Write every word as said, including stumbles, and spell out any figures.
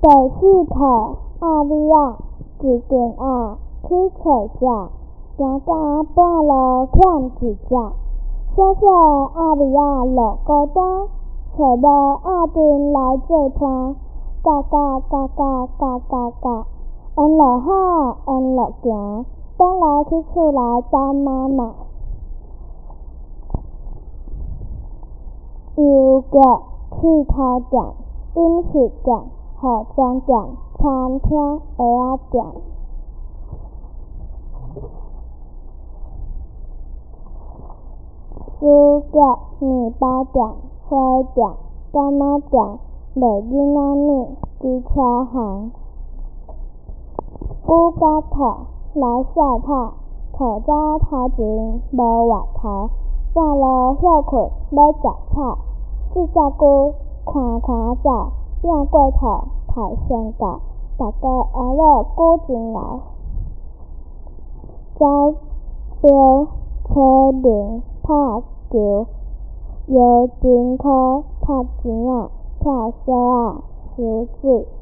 第四套阿米仔一定仔去找食，行到半路欠一只。小小的阿米仔落孤单，找无阿阵来做伴。嘎嘎嘎嘎嘎嘎嘎，沿路好，沿路行，转来去厝内等妈妈。邮局、剃头店、饮食店、化妆店、餐厅、蚵仔店。书局、面包店、花店、干妈店、卖囡仔面、机车行。牛甲兔来晒太，兔早头前无外头，半路休困要食草。四只牛看看走，拼过兔太先到，大家学了牛真老。走标车铃拍球，摇真箍，踢钱仔，跳绳仔，收水。